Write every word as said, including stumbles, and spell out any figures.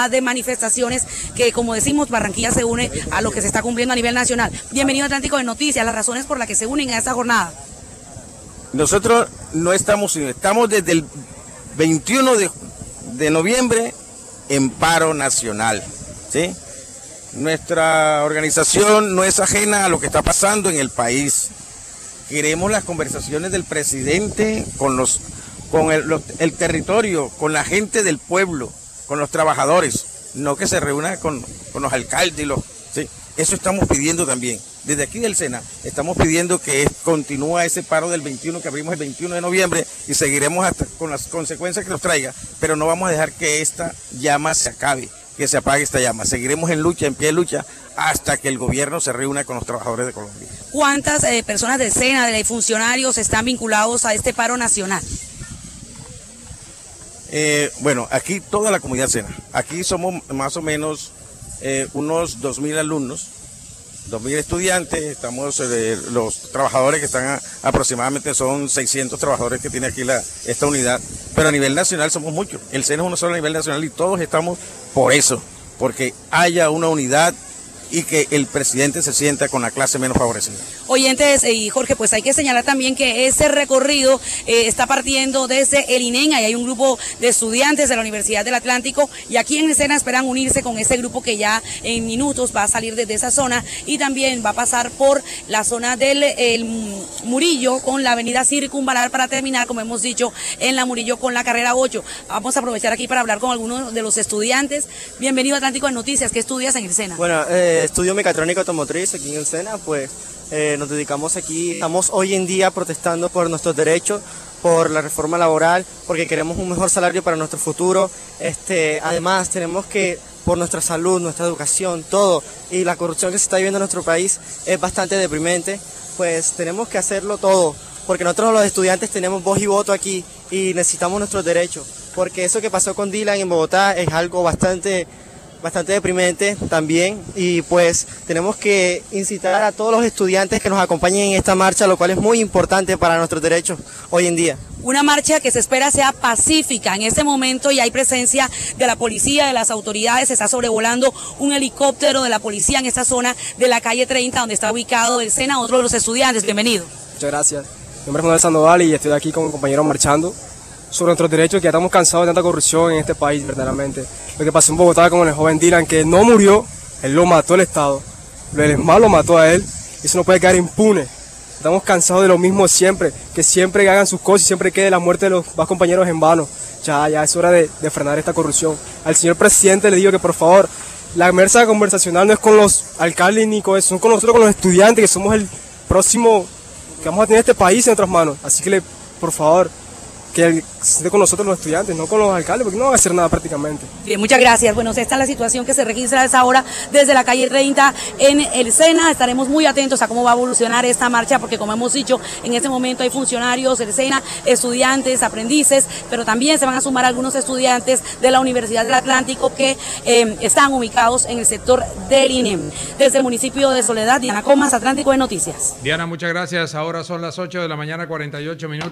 jornada de manifestaciones que, como decimos, Barranquilla se une a lo que se está cumpliendo a nivel nacional. Bienvenido a Atlántico de Noticias, las razones por las que se unen a esta jornada. Nosotros no estamos, estamos desde el veintiuno de noviembre en paro nacional, ¿sí? Nuestra organización no es ajena a lo que está pasando en el país. Queremos las conversaciones del presidente con los, con el, los, el territorio, con la gente del pueblo, con los trabajadores, no que se reúna con, con los alcaldes y los, ¿sí? Eso estamos pidiendo también. Desde aquí del SENA estamos pidiendo que continúe ese paro del veintiuno que abrimos el veintiuno de noviembre y seguiremos hasta con las consecuencias que nos traiga, pero no vamos a dejar que esta llama se acabe, que se apague esta llama. Seguiremos en lucha, en pie de lucha, hasta que el gobierno se reúna con los trabajadores de Colombia. ¿Cuántas eh, personas del SENA, de funcionarios, están vinculados a este paro nacional? Eh, bueno, aquí toda la comunidad SENA. Aquí somos más o menos eh, unos dos mil alumnos, dos mil estudiantes, estamos eh, los trabajadores que están a, aproximadamente son seiscientos trabajadores que tiene aquí la, esta unidad, pero a nivel nacional somos muchos. El SENA es uno solo a nivel nacional y todos estamos por eso, porque haya una unidad y que el presidente se sienta con la clase menos favorecida. Oyentes y Jorge, pues hay que señalar también que ese recorrido eh, está partiendo desde el INENA y hay un grupo de estudiantes de la Universidad del Atlántico y aquí en el SENA esperan unirse con ese grupo que ya en minutos va a salir desde esa zona y también va a pasar por la zona del el Murillo con la avenida Circunvalar para terminar, como hemos dicho, en la Murillo con la carrera ocho. Vamos a aprovechar aquí para hablar con algunos de los estudiantes. Bienvenido a Atlántico de Noticias. ¿Qué estudias en el SENA? Bueno, eh, estudio mecatrónica automotriz aquí en el SENA, pues eh, nos dedicamos aquí, estamos hoy en día protestando por nuestros derechos, por la reforma laboral, porque queremos un mejor salario para nuestro futuro. Este, además tenemos que, por nuestra salud, nuestra educación, todo, y la corrupción que se está viviendo en nuestro país es bastante deprimente, pues tenemos que hacerlo todo, porque nosotros los estudiantes tenemos voz y voto aquí y necesitamos nuestros derechos, porque eso que pasó con Dylan en Bogotá es algo bastante... bastante deprimente también y pues tenemos que incitar a todos los estudiantes que nos acompañen en esta marcha, lo cual es muy importante para nuestros derechos hoy en día. Una marcha que se espera sea pacífica. En este momento ya hay presencia de la policía, de las autoridades, se está sobrevolando un helicóptero de la policía en esta zona de la calle treinta donde está ubicado el SENA, otro de los estudiantes. Bienvenido. Muchas gracias. Mi nombre es Manuel Sandoval y estoy aquí con un compañero marchando sobre nuestros derechos, que ya estamos cansados de tanta corrupción en este país, verdaderamente. Lo que pasó en Bogotá con el joven Dylan, que no murió, él lo mató el Estado, el ESMAD lo mató a él, y eso no puede quedar impune. Estamos cansados de lo mismo siempre, que siempre hagan sus cosas y siempre quede la muerte de los más compañeros en vano. Ya, ya es hora de, de frenar esta corrupción. Al señor presidente le digo que por favor, la mesa conversacional no es con los alcaldes ni con eso, son con nosotros, con los estudiantes, que somos el próximo que vamos a tener este país en nuestras manos. Así que le, por favor, que esté con nosotros los estudiantes, no con los alcaldes, porque no van a hacer nada prácticamente. Bien, muchas gracias. Bueno, esta es la situación que se registra a esa hora desde la calle treinta en el SENA. Estaremos muy atentos a cómo va a evolucionar esta marcha, porque como hemos dicho, en este momento hay funcionarios del SENA, estudiantes, aprendices, pero también se van a sumar algunos estudiantes de la Universidad del Atlántico que eh, están ubicados en el sector del INEM. Desde el municipio de Soledad, Diana Comas, Atlántico de Noticias. Diana, muchas gracias. Ahora son las ocho de la mañana, cuarenta y ocho minutos.